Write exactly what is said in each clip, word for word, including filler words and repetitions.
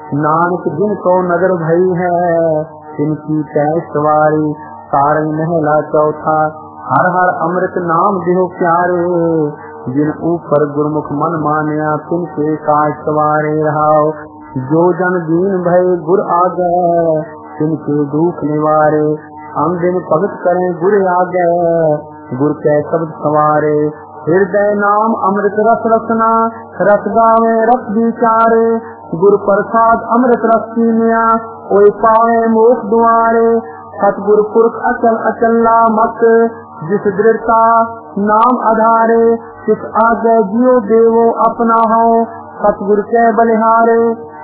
नानक जिनको नजर भई है तिनकी तै सवारी। सारंग महला चौथा। हर हर अमृत नाम देहो प्यारे जिन ऊपर गुरमुख मन मानिया तिनके काज सवारे रहाओ। जो जन दीन भय गुर आगे तिनके दुख निवारे। हम दिन भगत करें गुर आगे गुर के शब्द सवारे। हृदय नाम अमृत रस रसना रस गावे रस विचारे। गुर प्रसाद अमृत रस कीनिया ओए पावे मोक्ष द्वारे। सतगुर पुरख अचल अचला मत जिस दृढ़ता नाम आधारे। किस आगे जियो देवो अपना हो सतगुर के बलिहारे।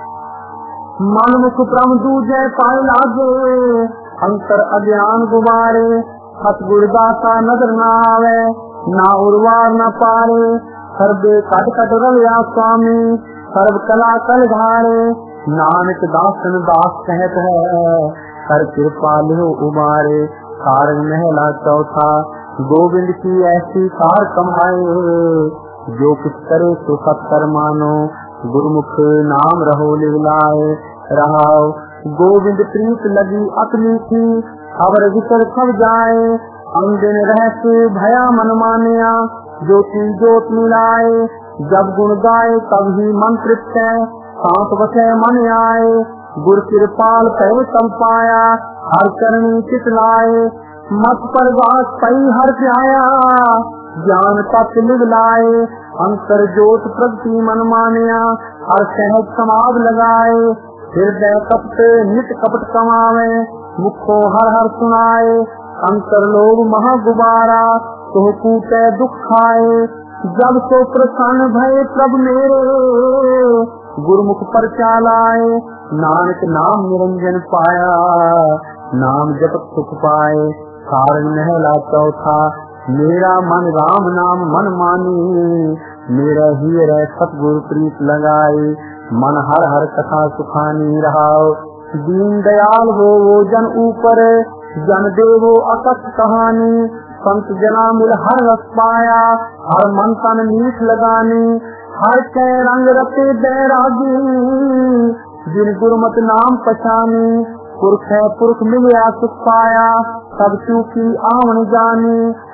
मन मुख प्रम दूजे पाए लागे अंतर अज्ञान गुबारे। सतगुर दाता नजर न आवे ना उर्वार न पारे। सर्वे कट कट रलिया स्वामी सर्व कला कल धारे। नानक दासन दास कहत है कर कृपा लियो उबारे। कारण महला चौथा। गोविंद की ऐसी कार कमाए जो कुछ करे तो सत्कर मानो। गुरुमुख नाम रहो लिवलाए रहाओ। गोविंद प्रीत लगी अपनी थी खबर विसर सब जाए। अंदिन रहस्य भया मन मानिया ज्योति ज्योत मिलाए। जब गुण गाए तब ही मन तृप्त है सांस बसे मन आए। गुर कृपाल कह तब पाया हर चरणी चित लाए। मत पर बात पई हर जाया ज्ञान तत्व लिव लाए। अंतर ज्योत प्रगति मन मानिया हर सहज समाध लगाए। हृदय कपट नित कपट कमावे मुखो हर हर सुनाए। अंतर लोग महा गुबारा तो कूटे दुख खाए। जब तो प्रसन्न भय प्रभ मेरे गुरुमुख पर चालाए। नानक नाम निरंजन पाया नाम जपत सुख पाए। कारण महला चौथा। मेरा मन राम नाम मन मानी मेरा ही रह सतगुरु प्रीत लगाए। मन हर हर कथा सुखानी रहाओ। दीन दयाल हो वो जन ऊपर जन देवो अकथ कहानी। संत जना मिल हर रस पाया हर मन तन मीठ लगानी। हर के रंग रते बैरागी जिन गुरमत नाम पछानी। पुरख है पुरख मिलया सुख पाया सब चूकी आवन जानी।